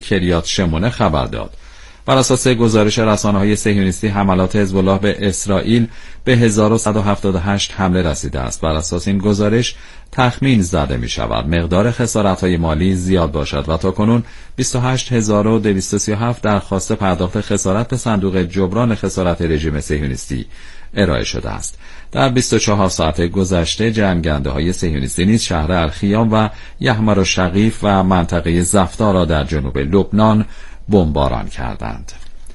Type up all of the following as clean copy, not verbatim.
کریات شمونه خبر داد. بر اساس گزارش رسانه‌های صهیونیستی حملات حزب الله به اسرائیل به 1178 حمله رسیده است. بر اساس این گزارش تخمین زده می شود مقدار خسارت‌های مالی زیاد باشد و تاکنون 28237 درخواست پرداخت خسارت به صندوق جبران خسارت رژیم صهیونیستی ارائه شده است. در 24 ساعت گذشته جنگنده‌های صهیونیستی نیز شهر الخیام و یحمر و شقیف و منطقه زفتا را در جنوب لبنان بمباران کردند.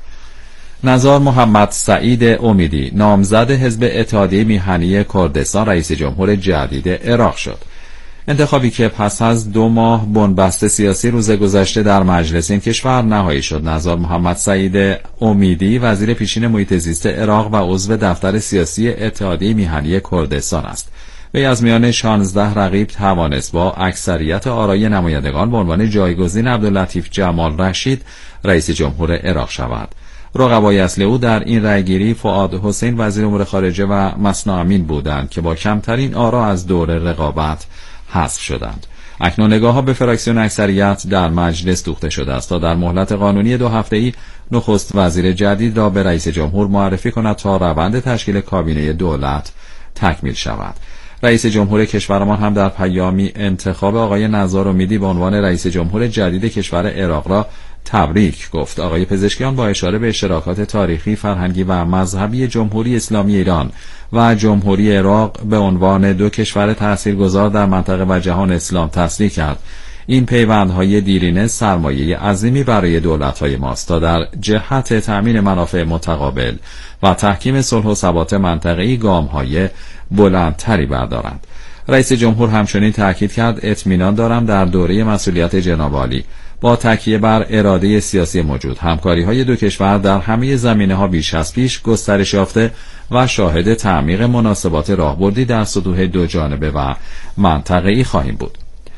نزار محمد سعید امیدی نامزد حزب اتحادیه میهنی کردستان رئیس جمهور جدید عراق شد. انتخابی که پس از 2 ماه بنبست سیاسی روز گذشته در مجلس این کشور نهایی شد. نزار محمد سعید امیدی وزیر پیشین محیط زیست عراق و عضو دفتر سیاسی اتحادیه میهنی کردستان است. وی از میان 16 رقیب توانست با اکثریت آرای نمایندگان به عنوان جایگزین عبداللطیف جمال رشید رئیس جمهور عراق شود. رقبای اصلی او در این رأیگیری فؤاد حسین وزیر امور خارجه و مسنا امین بودند که با کمترین آرا از دور رقابت حذف شدند. اکنون نگاه‌ها به فراکسیون اکثریت در مجلس دوخته شده است تا در مهلت قانونی 2 هفته‌ای نخست وزیر جدید را به رئیس جمهور معرفی کند تا روند تشکیل کابینه دولت تکمیل شود. رئیس جمهور کشورمان هم در پیامی انتخاب آقای نزار امیدی به عنوان رئیس جمهور جدید کشور عراق را تبریک گفت. آقای پزشکیان با اشاره به اشتراکات تاریخی، فرهنگی و مذهبی جمهوری اسلامی ایران و جمهوری عراق به عنوان 2 کشور تاثیرگذار در منطقه و جهان اسلام تصریح کرد. این پیوندهای دیرینه سرمایه عظیمی برای دولت‌های ماست تا در جهت تأمین منافع متقابل و تحکیم صلح و ثبات منطقه‌ای گام‌های بلندتری بردارند. رئیس جمهور همچنین تأکید کرد اطمینان دارم در دوره مسئولیت جناب عالی با تکیه بر اراده سیاسی موجود همکاری‌های 2 کشور در همه زمینه‌ها بیش از پیش گسترش یافته و شاهد تعمیق مناسبات راهبردی در سطوح 2 جانبه و منطقه‌ای خواهیم بود.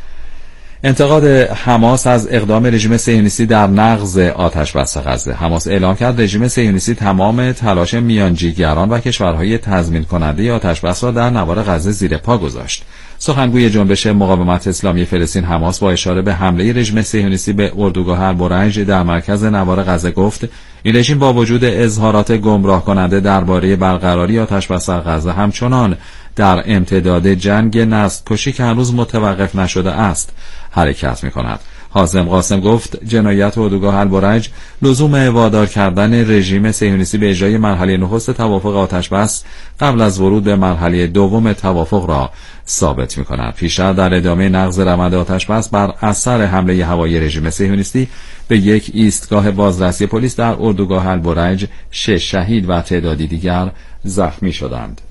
انتقاد حماس از اقدام رژیم صهیونیستی در نقض آتش‌بس غزه. حماس اعلام کرد رژیم صهیونیستی تمام تلاش میانجیگران و کشورهای تضمین کننده آتش‌بس را در نوار غزه زیر پا گذاشت. سخنگوی جنبش مقاومت اسلامی فلسطین حماس با اشاره به حمله رژیم صهیونیستی به اردوگاه البرنج در مرکز نوار غزه گفت این رژیم با وجود اظهارات گمراه کننده درباره برقراری آتش‌بس غزه همچنان در امتداد جنگ نسل‌کشی که هنوز متوقف نشده است حرکت می‌کند. حازم قاسم گفت جنایت اردوگاه البرنج لزوم وادار کردن رژیم صهیونیستی به اجرای مرحله نخست توافق آتش‌بس قبل از ورود به مرحله دوم توافق را ثابت می‌کند. پیشتر در ادامه نقض روند آتش‌بس بر اثر حمله هوایی رژیم صهیونیستی به یک ایستگاه بازرسی پلیس در اردوگاه البرنج 6 شهید و تعدادی دیگر زخمی شدند.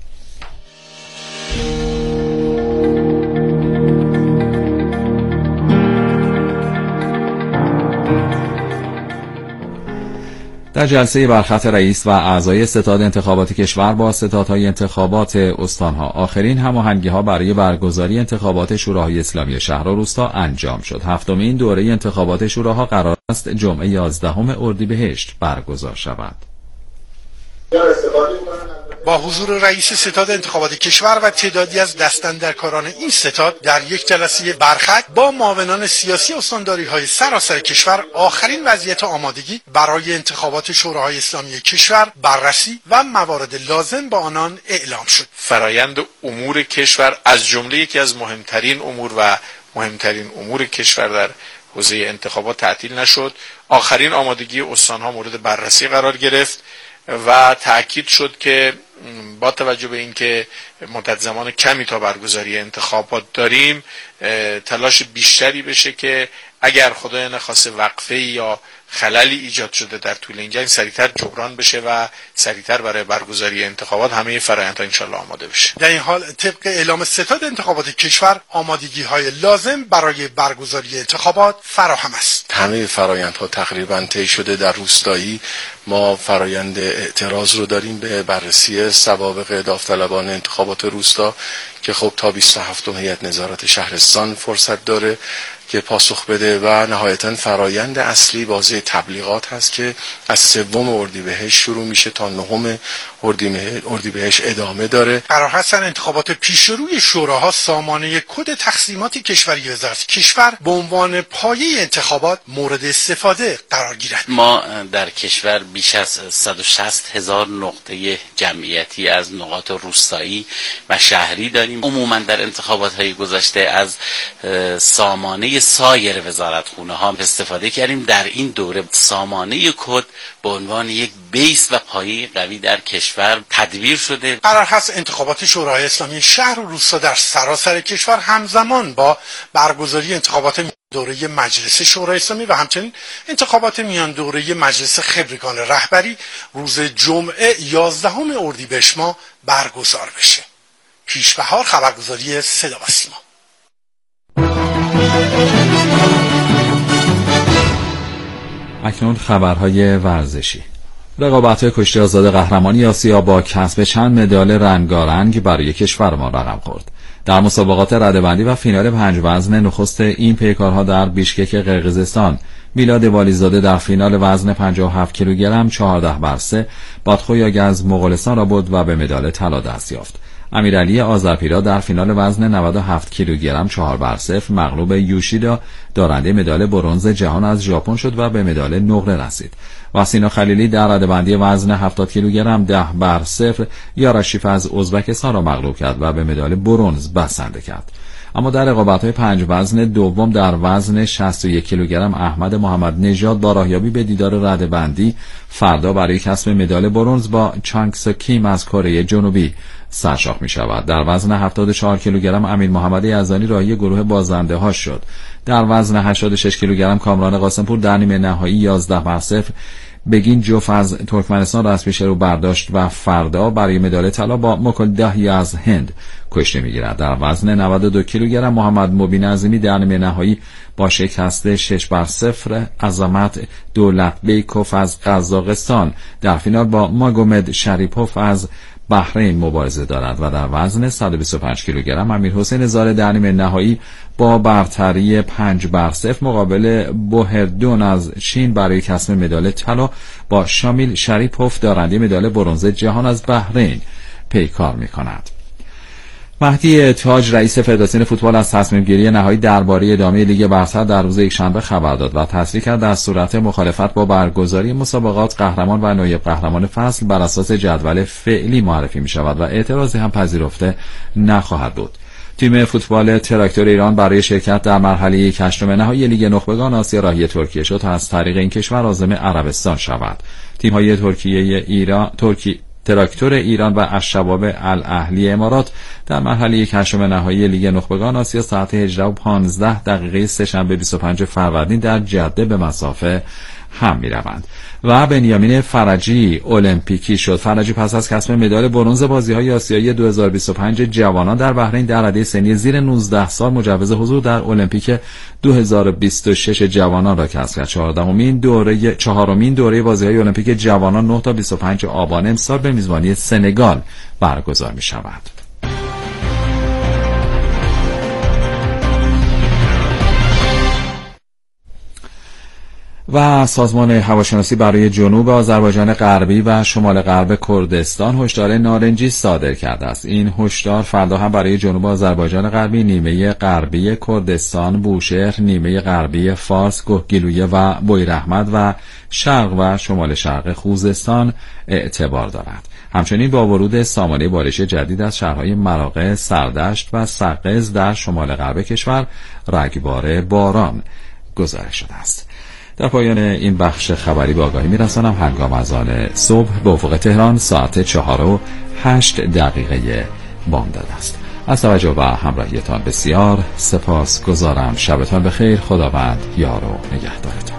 در جلسه برخط رئیس و اعضای ستاد انتخابات کشور با ستادهای انتخابات استانها آخرین هماهنگی‌ها برای برگزاری انتخابات شوراهای اسلامی شهر و روستا انجام شد. 7مین دوره انتخابات شوراها قرار است جمعه 11 اردیبهشت برگزار شود. با حضور رئیس ستاد انتخابات کشور و تعدادی از دستاندرکاران این ستاد در یک جلسه برخط با معاونان سیاسی استانداری‌های سراسر کشور آخرین وضعیت آمادگی برای انتخابات شوراهای اسلامی کشور بررسی و موارد لازم با آنان اعلام شد. فرایند امور کشور از جمله یکی از مهمترین امور کشور در حوزه انتخابات تعطیل نشد. آخرین آمادگی استان‌ها مورد بررسی قرار گرفت و تأکید شد که با توجه به اینکه مدت زمان کمی تا برگزاری انتخابات داریم تلاش بیشتری بشه که اگر خدای نخواسته وقفه یا خللی ایجاد شده در طول این جنگ سریعتر جبران بشه و سریعتر برای برگزاری انتخابات همه فرآیندها انشالله آماده بشه. در این حال طبق اعلام ستاد انتخابات کشور آمادگی‌های لازم برای برگزاری انتخابات فراهم است. همه فرآیندها تقریبا طی شده. در روستایی ما فرآیند اعتراض رو داریم به بررسی سوابق داوطلبان انتخابات روستا که خب تا 27 هیئت نظارت شهرستان فرصت داره که پاسخ بده و نهایتا فرایند اصلی بازه تبلیغات هست که از 3 اردیبهشت شروع میشه تا 9 اردیبهشت ادامه داره. قرار هست انتخابات پیشروی شوراها سامانه کد تقسیمات کشوری وزارت کشور به عنوان پایه انتخابات مورد استفاده قرار گیرد. ما در کشور بیش از 160,000 نقطه جمعیتی از نقاط روستایی و شهری داریم. عموما در انتخابات‌های گذشته از سامانه سایر وزارتخونه ها استفاده کردیم. در این دوره سامانه کد به عنوان یک بیس و پایه قوی در کشور تدویر شده. قرار هست انتخابات شورای اسلامی شهر و روستا در سراسر کشور همزمان با برگزاری انتخابات دوره مجلس شورای اسلامی و همچنین انتخابات میان دوره مجلس خبرگان رهبری روز جمعه 11 اردیبهشت ماه برگزار بشه. پیشبهار خبرگزاری صدا و سیما. اکنون خبرهای ورزشی. رقابت‌های کشتی آزاد قهرمانی آسیا با کسب چند مدال رنگارنگ برای کشورمان رقم خورد. در مسابقات رده‌بندی و فینال 5 وزن نخست این پیکارها در بیشکک قرقیزستان، میلاد والیزاده در فینال وزن 57 کیلوگرم 14-3 بادخوی از مغولستان را برد و به مدال طلا دست یافت. امیرعلی آذرپیرا در فینال وزن 97 کیلوگرم 4-0 مغلوب یوشیدا دارنده مدال برنز جهان از ژاپن شد و به مدال نقره رسید. وسینا خلیلی در رده‌بندی وزن 70 کیلوگرم 10-0 یارشیف از ازبکستان را مغلوب کرد و به مدال برنز بسنده کرد. اما در رقابت‌های 5 وزن دوم در وزن 61 کیلوگرم احمد محمد نژاد با راهیابی به دیدار رده‌بندی فردا برای کسب مدال برنز با چانگ سو کیم از کره جنوبی سرشاخ می شود. در وزن 74 کیلوگرم امین محمد یزدانی راهی گروه بازنده ها شد. در وزن 86 کیلوگرم کامران قاسمپور در نیمه نهایی 11-0 بگین جوف از ترکمنستان را از پیش رو برداشت و فردا برای مدال طلا با مکلدهی از هند کشته میگیرد. در وزن 92 کیلوگرم محمد مبین عظیمی در نیمه نهایی با شکست 6-0 عظمت دولت بیکوف از قزاقستان در فینال با ماگومد شریپوف از بحرین مبارزه دارد و در وزن 125 کیلوگرم امیر حسین زاره در نیمه نهایی با برتری 5-0 مقابل بوهردون از چین برای کسب مدال طلا با شامیل شریپوف دارنده مدال برنز جهان از بحرین پیکار می‌کند. مهدی تاج رئیس فدراسیون فوتبال از تصمیم گیری نهایی درباره ادامه لیگ برتر در روز یکشنبه خبر داد و تصریح کرد در صورت مخالفت با برگزاری مسابقات قهرمان و نایب قهرمان فصل بر اساس جدول فعلی معرفی می شود و اعتراضی هم پذیرفته نخواهد بود. تیم فوتبال تراکتور ایران برای شرکت در مرحله 8 نهایی لیگ نخبگان آسیا راهی ترکیه شد تا از طریق این کشور عازم عربستان شود. تیم‌های تراکتور ایران و الشباب الاهلی امارات در مرحله 8 نهایی لیگ نخبگان آسیا ساعت 18:15 سه‌شنبه 25 فروردین در جده به مسافه هم می‌روند. و بنیامین فرجی المپیکی شد. فرجی پس از کسب مدال برنز بازی‌های آسیایی 2025 جوانان در بحرین در رده سنی زیر 19 سال مجوز حضور در المپیک 2026 جوانان را کسب کرد. چهارمین دوره بازی‌های المپیک جوانان 9 تا 25 آبان امسال به میزبانی سنگال برگزار می‌شود. و سازمان هواشناسی برای جنوب آذربایجان غربی و شمال غرب کردستان هشدار نارنجی صادر کرده است. این هشدار فردا هم برای جنوب آذربایجان غربی، نیمه غربی کردستان، بوشهر، نیمه غربی فارس، گهگیلویه و بویراحمد و شرق و شمال شرق خوزستان اعتبار دارد. همچنین با ورود سامانه بارشی جدید از شهرهای مراغه، سردشت و سقز در شمال غرب کشور رگبار باران گزارش شده است. در پایان این بخش خبری به آگاهی می‌رسانم هنگام اذان صبح به افق تهران ساعت 4:08 بامداد است. از توجه و همراهیتان بسیار سپاسگزارم. شبتان بخیر. خداوند یار و نگهدارتان.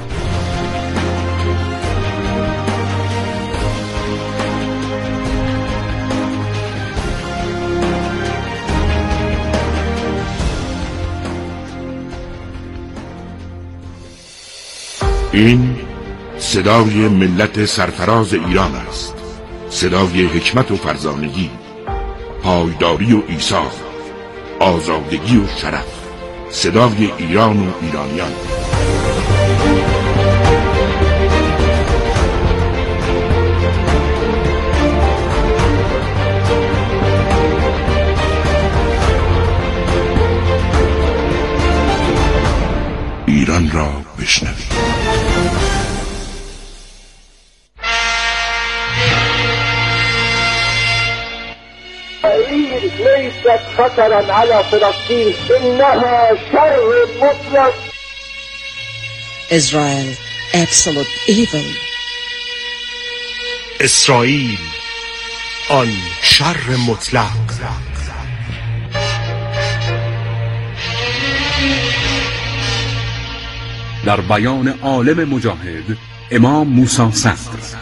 این صدای ملت سرفراز ایران است، صدای حکمت و فرزانگی، پایداری و ایثار، آزادگی و شرف، صدای ایران و ایرانیان. ایران را بشنوید. ليست خطرا على فلسطين إنها شر مطلق. Israel, absolute evil. اسرائیل، آن شر مطلق. در بیان عالم مجاهد امام موسی صدر.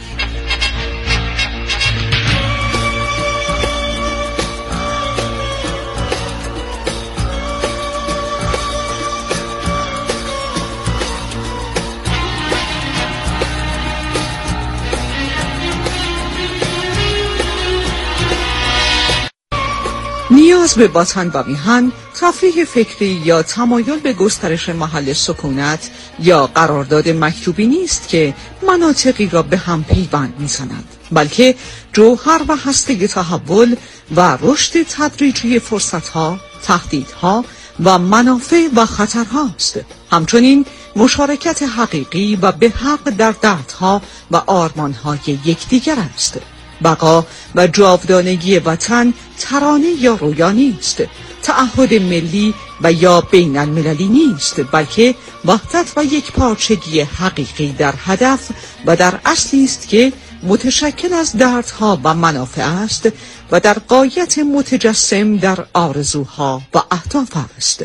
نیاز به وطن و میهن، تفریح فکری یا تمایل به گسترش محل سکونت یا قرارداد مکتوبی نیست که مناطقی را به هم پیوند می‌زند، بلکه جوهر و هسته تحول و رشد تدریجی فرصت‌ها، تهدیدها و منافع و خطرهاست. همچنین مشارکت حقیقی و به حق در دردها و آرمان‌های یکدیگر است. بقا و جاودانگی وطن ترانه یا رویا نیست، تعهد ملی و یا بین المللی نیست، بلکه وحدت و یک پارچگی حقیقی در هدف و در اصلی است که متشکل از دردها و منافع است و در غایت متجسم در آرزوها و اهداف است.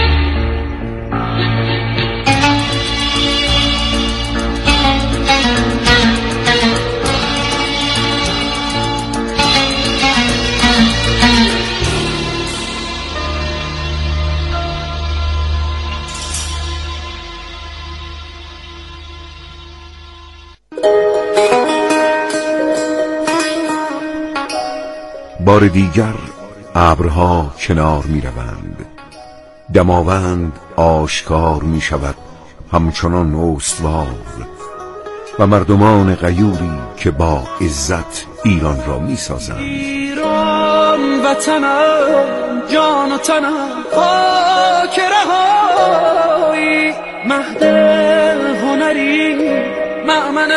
بار دیگر ابرها کنار می روند، دماوند آشکار می شود همچنان استوار، و مردمان غیوری که با عزت ایران را می سازند. ایران وطنم، جان و تنم، خاک رهایی، مهد هنری، مأمن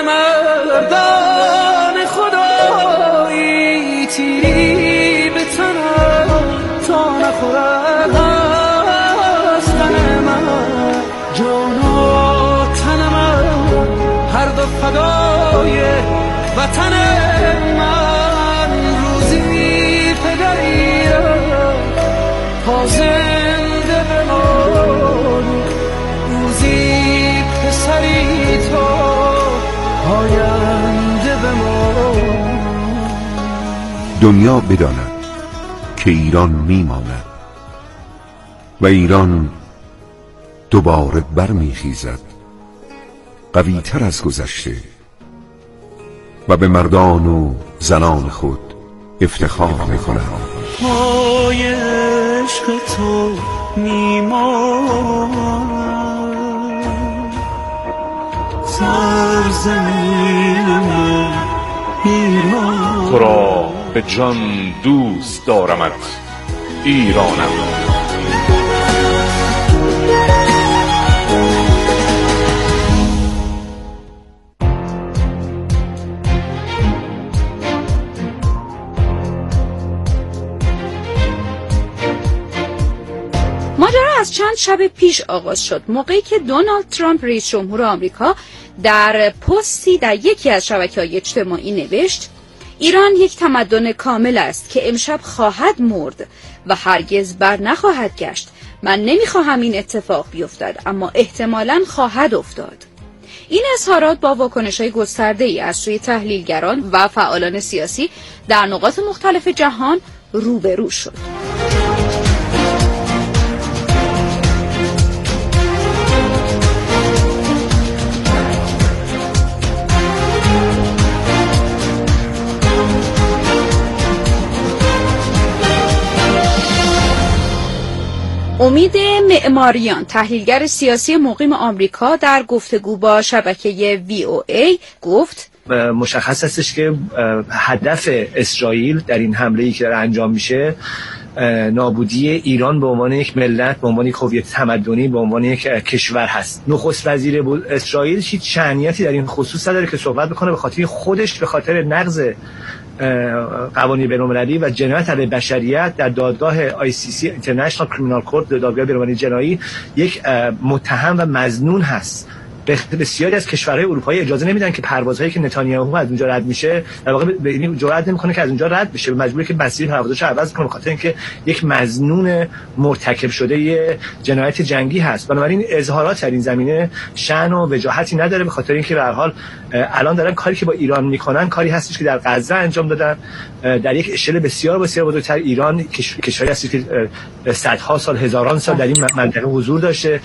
مردان خدایی، تیری به تنم تا نخورد از تن من، جان و تنم هر دو فدای وطن من. روزی پدری تا زنده بمان، روزی پسری تو آینده بمان. دنیا بداند که ایران میماند و ایران دوباره برمیخیزد، قوی تر از گذشته، و به مردان و زنان خود افتخار میکند. پای عشق تو میماند، سرزمین ایران. تو را به جان دوست دارمت ایرانم. ماجرا از چند شب پیش آغاز شد، موقعی که دونالد ترامپ رئیس جمهور آمریکا در پستی در یکی از شبکه‌های اجتماعی نوشت: ایران یک تمدن کامل است که امشب خواهد مرد و هرگز بر نخواهد گشت. من نمیخواهم این اتفاق بیفتد، اما احتمالاً خواهد افتاد. این اظهارات با واکنش‌های گسترده‌ای از سوی تحلیلگران و فعالان سیاسی در نقاط مختلف جهان روبرو شد. امید معماریان، تحلیلگر سیاسی مقیم آمریکا، در گفتگو با شبکه VOA گفت مشخص هستش که هدف اسرائیل در این حمله‌ای که انجام میشه نابودی ایران به عنوان یک ملت، به عنوان یک هویت تمدنی، به عنوان یک کشور هست. نخست وزیر اسرائیل هیچ شأنیتی در این خصوص نداره که صحبت بکنه به خاطر خودش، به خاطر نقض قوانین بین‌المللی و جنایت علیه بشریت در دادگاه ICC International Criminal Court، دادگاه بین‌المللی جنایی، یک متهم و مظنون هست. بسیاری از کشورهای اروپایی اجازه نمیدن که پروازهایی که نتانیاهو از اونجا رد میشه، در واقع به این جرئت نمیکنه که از اونجا رد بشه، مجبوره که مسیر پروازش عوض کنه به خاطر اینکه یک مظنون مرتکب شده ی جنایت جنگی هست. بنابراین اظهارات در این زمینه شأن و وجاهتی نداره، به خاطر اینکه به هر حال الان دارن کاری که با ایران میکنن کاری هستش که در غزه انجام دادن. در یک اشل بسیار بزرگتر ایران کشوری هستی که صدها سال، هزاران سال در این منطقه حضور داشته.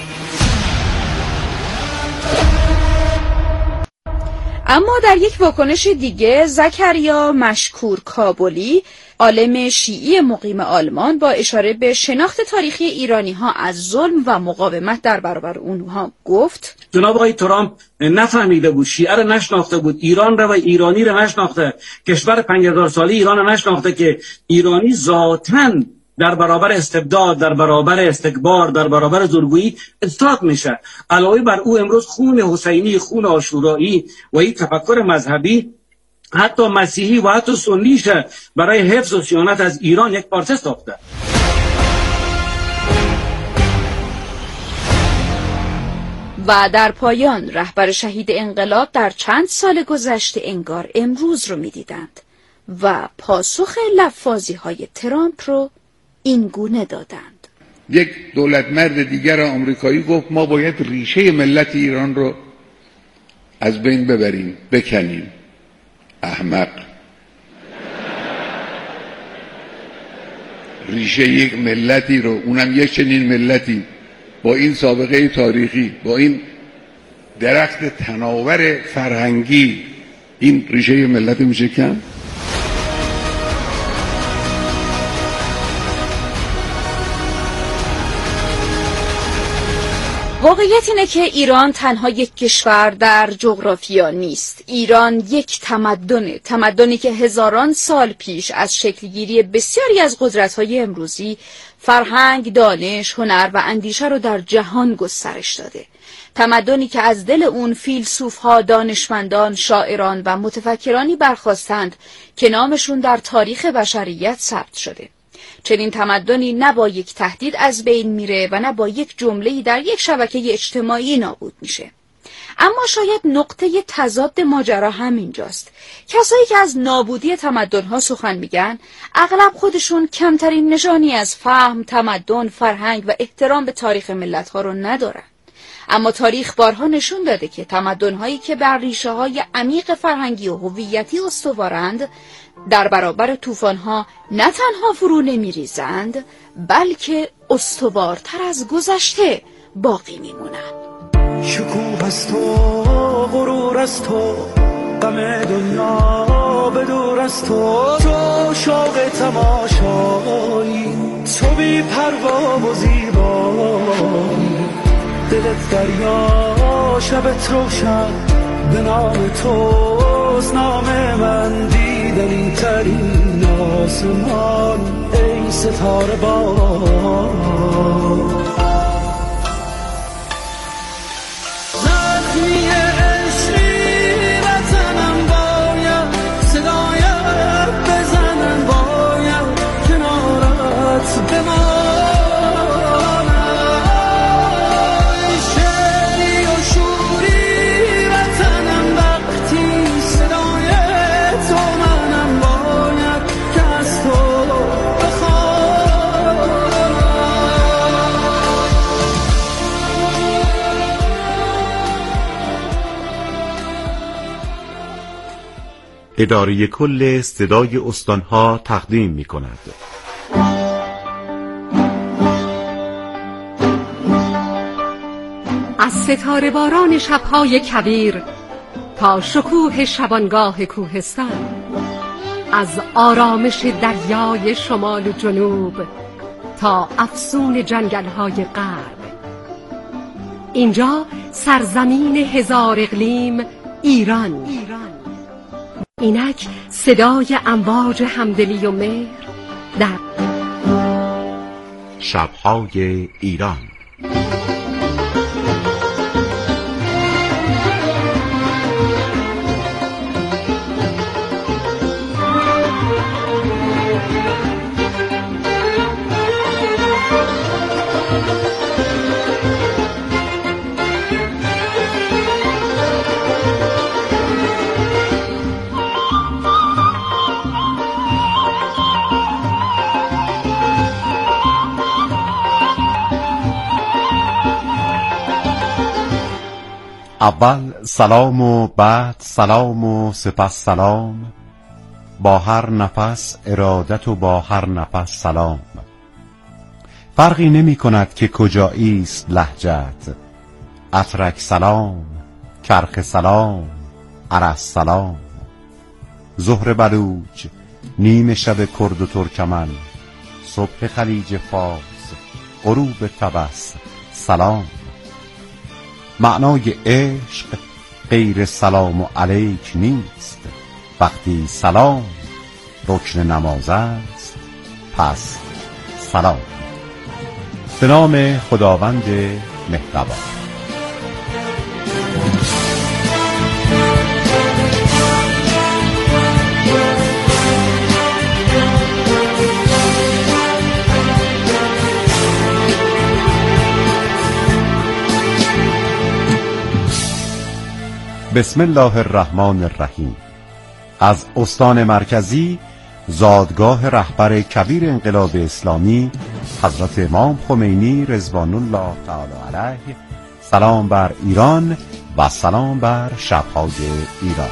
اما در یک واکنش دیگه، زکریا مشکور کابلی، عالم شیعی مقیم آلمان، با اشاره به شناخت تاریخی ایرانی‌ها از ظلم و مقاومت در برابر اونها گفت: جناب آقای ترامپ نفهمیده بود، شیعه رو نشناخته بود، ایران رو و ایرانی رو نشناخته، کشور 5000 ساله ایران رو نشناخته که ایرانی ذاتاً در برابر استبداد، در برابر استکبار، در برابر زورگویی استاد میشه. علاوه بر او امروز خون حسینی، خون عاشورایی و این تفکر مذهبی حتی مسیحی و حتی سنیش برای حفظ و صیانت از ایران یک پارچه ساخته. و در پایان رهبر شهید انقلاب در چند سال گذشته انگار امروز رو میدیدند و پاسخ لفاظی‌های ترامپ رو این گونه دادند. یک دولت مرد دیگر آمریکایی گفت ما باید ریشه ملت ایران رو از بین ببریم، بکنیم. احمق. ریشه یک ملتی رو، اونم یک چنین ملتی با این سابقه تاریخی، با این درخت تناور فرهنگی، این ریشه ملت میشه کم؟ واقعیت اینه که ایران تنها یک کشور در جغرافیا نیست. ایران یک تمدنی که هزاران سال پیش از شکلگیری بسیاری از قدرت‌های امروزی فرهنگ، دانش، هنر و اندیشه رو در جهان گسترش داده. تمدنی که از دل اون فیلسوف‌ها، دانشمندان، شاعران و متفکرانی برخاستند که نامشون در تاریخ بشریت ثبت شده. چنین تمدنی نه با یک تهدید از بین میره و نه با یک جمله‌ای در یک شبکه اجتماعی نابود میشه. اما شاید نقطه تضاد ماجرا همینجاست. کسایی که از نابودی تمدن‌ها سخن میگن، اغلب خودشون کمترین نشانی از فهم، تمدن، فرهنگ و احترام به تاریخ ملت‌ها رو ندارن. اما تاریخ بارها نشون داده که تمدن‌هایی که بر ریشه‌های عمیق فرهنگی و هویتی استوارند، در برابر طوفان‌ها نه تنها فرو نمی‌ریزند، بلکه استوارتر از گذشته باقی میمونند. شکوه از تو، غرور از تو، غم دنیا به دور از تو، تو شوق تماشایی، تو بی پروا و زیبایی، دلت دریا شبت روشن، به نام توست نام من، دیدنی ترین آسمان ای ستاره بار. زخمی عشقی وطنم باید، صدایت بزنم باید، کنارت بمانم، شعری و شوری وطنم وقتی صدایت و منم باید که از تو اداره کل صدای استانها تقدیم می کند. از ستاره باران شبهای کویر تا شکوه شبانگاه کوهستان، از آرامش دریای شمال و جنوب تا افسون جنگل‌های غرب. اینجا سرزمین هزار اقلیم ایران. اینک صدای امواج همدلی و مهر در شب‌های ایران. اول سلام و بعد سلام و سپس سلام، با هر نفس ارادت و با هر نفس سلام. فرقی نمی کند که کجایی است لهجت، اترک سلام، کرخ سلام، عرس سلام. ظهر بلوچ، نیم شب کرد و ترکمن، صبح خلیج فارس، غروب طبس سلام. معنای عشق غیر سلام علیک نیست، وقتی سلام رکن نماز است پس سلام. به نام خداوند مهربان. بسم الله الرحمن الرحیم. از استان مرکزی زادگاه رهبر کبیر انقلاب اسلامی حضرت امام خمینی رضوان الله تعالی علیه، سلام بر ایران و سلام بر شب‌های ایران.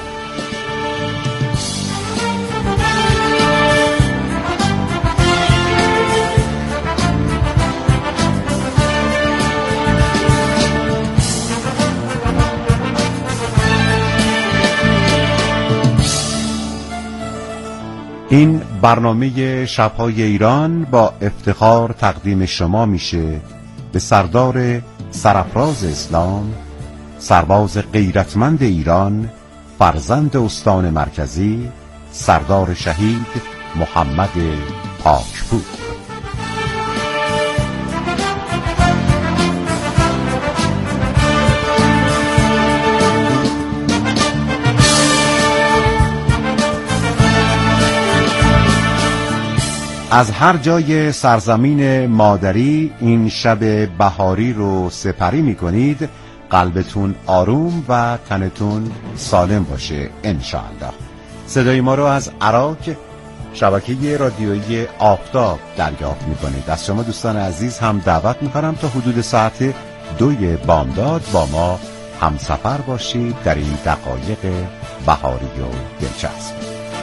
این برنامه شب‌های ایران با افتخار تقدیم شما میشه به سردار سرافراز اسلام، سرباز غیرتمند ایران، فرزند استان مرکزی، سردار شهید محمد پاکپور. از هر جای سرزمین مادری این شب بهاری رو سپری می کنید، قلبتون آروم و تنتون سالم باشه انشاءالله. صدای ما رو از عراق شبکه رادیویی آفتاب دریافت می کنید. از شما دوستان عزیز هم دعوت می کنم تا حدود ساعت 2 بامداد با ما همسفر باشید در این دقایق بهاری و دلچسب.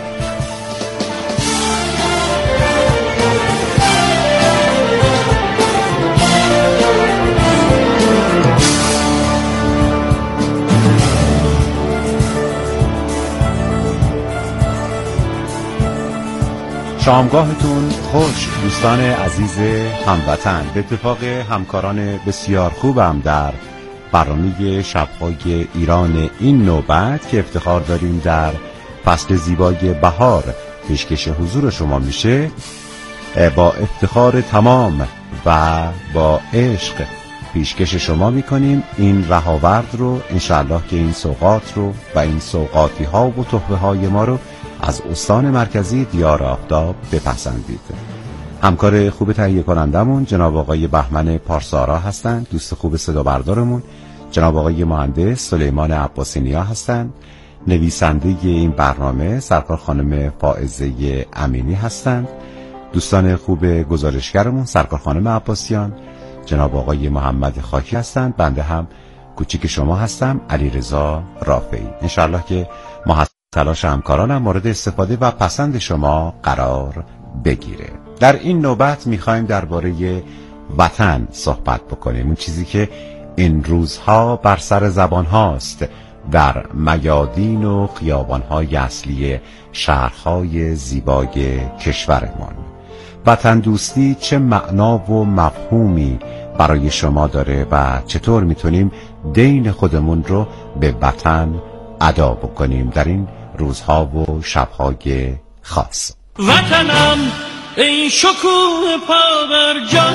شامگاهتون خوش دوستان عزیز هموطن. به اتفاق همکاران بسیار خوبم در برنامه شب‌های ایران این نوبت که افتخار داریم در فصل زیبای بهار پیشکش حضور شما میشه، با افتخار تمام و با عشق پیشکش شما میکنیم این رهاورد رو انشاءالله که این سوغات رو و این سوغاتی ها و تحفه های ما رو از استان مرکزی دیار آفتاب بپسندید. همکار خوب تهیه کنندمون جناب آقای بهمن پارسارا هستند، دوست خوب صدا بردارمون جناب آقای مهندس سلیمان عباسی نیا هستند، نویسنده این برنامه سرکار خانم فائزه امینی هستند، دوستان خوب گزارشگرمون سرکار خانم عباسیان جناب آقای محمد خاکی هستند، بنده هم کوچیک شما هستم علیرضا رافعی. انشاءالله که ما تلاش همکارانم مورد استفاده و پسند شما قرار بگیره. در این نوبت میخوایم درباره وطن صحبت بکنیم، اون چیزی که این روزها بر سر زبان هاست در میادین و خیابانهای اصلی شهرهای زیبای کشورمان. وطن دوستی چه معنا و مفهومی برای شما داره و چطور میتونیم دین خودمون رو به وطن ادا بکنیم در این روزها و شبهای خاص. وطنم ای شکوه پابرجا،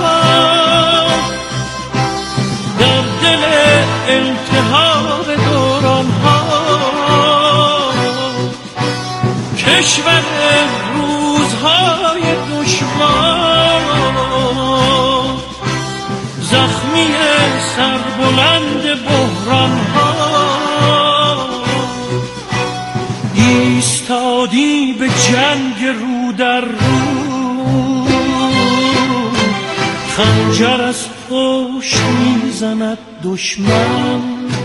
در دل التهاب دوران ها، کشور روزهای دشوار، زخمی سربلند بحران ها، ایستادی به جنگ رو در رو، خنجر از پشت میزند دشمن،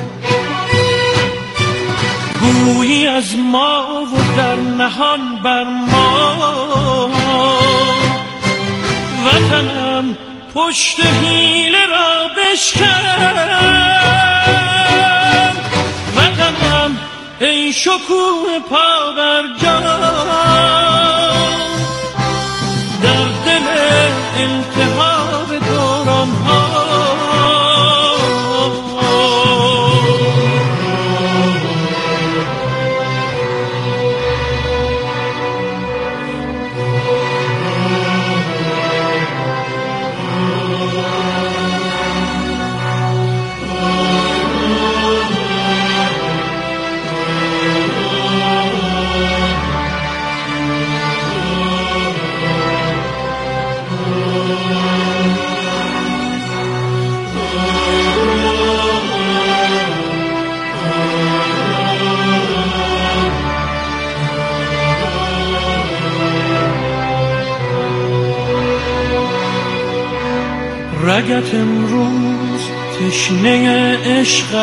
گویی از ما و در نهان بر ما. وطنم پشت حیله را بشکن، وطنم ای شکوه پابرجا، در دل التهاب دوران ها، رگت امروز تشنه عشق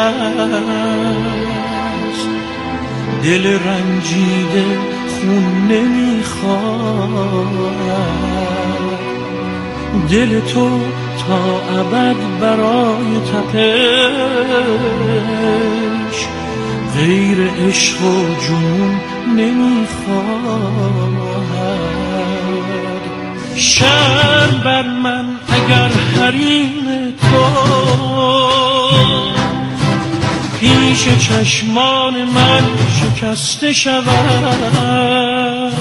است، دل رنجیده خون نمیخواد، دل تو تا ابد برای تپش غیر عشق و جنون نمیخواد. شرم بر من اگر حریم تو پیش چشمان من شکسته شود،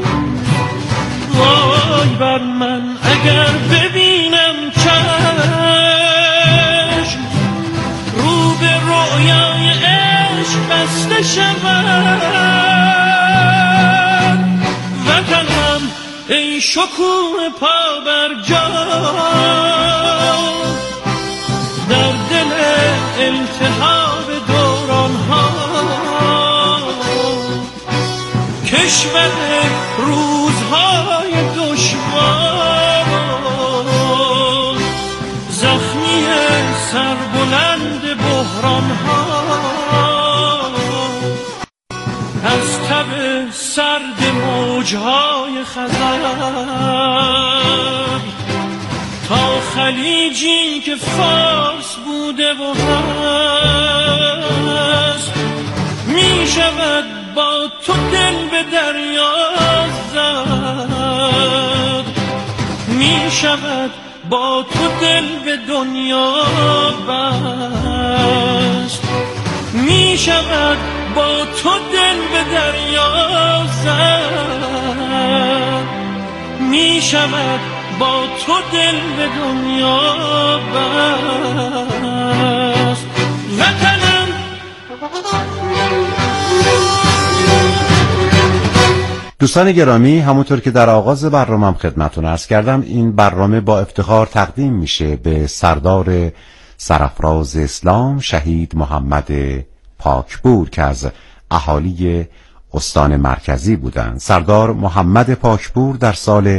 وای بر من اگر ببینم چشم رو به رویای عشق بسته شود. وطنم ای شکوه پابرجا، در دل التهاب دوران ها، کشور روزهای دشوار، زخمی سربلند بحران ها، از تب سرد موجهای خزر تا خلیجی که فارس بوده و هست، می شود با تو دل به دریا زد، می شود با تو دل به دنیا بست، می شود با تو دل به دریا زد، می شود با تو دل به دنیا بست. وطنم دوستان گرامی، همونطور که در آغاز برنامه‌ام خدمتتون عرض کردم، این برنامه با افتخار تقدیم میشه به سردار سرافراز اسلام شهید محمد پاکپور که از اهالی استان مرکزی بودند. سردار محمد پاکپور در سال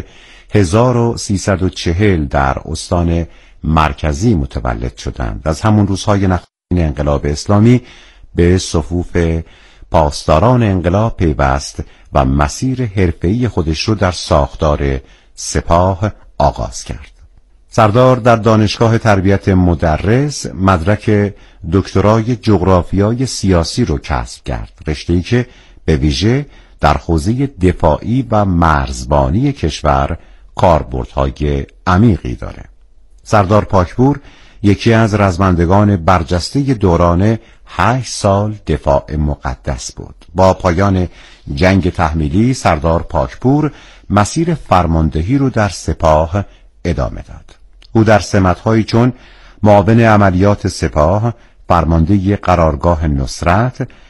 1340 در استان مرکزی متولد شدند. از همون روزهای نخستین انقلاب اسلامی به صفوف پاسداران انقلاب پیوست و مسیر حرفه‌ای خودش رو در ساختار سپاه آغاز کرد. سردار در دانشگاه تربیت مدرس مدرک دکترای جغرافیای سیاسی رو کسب کرد، رشته‌ای که به ویژه در حوزه دفاعی و مرزبانی کشور کاربردهای عمیقی داره. سردار پاکپور یکی از رزمندگان برجسته دوران 8 سال دفاع مقدس بود. با پایان جنگ تحمیلی سردار پاکپور مسیر فرماندهی رو در سپاه ادامه داد. او در سمت‌هایی چون معاون عملیات سپاه، فرمانده قرارگاه نصرت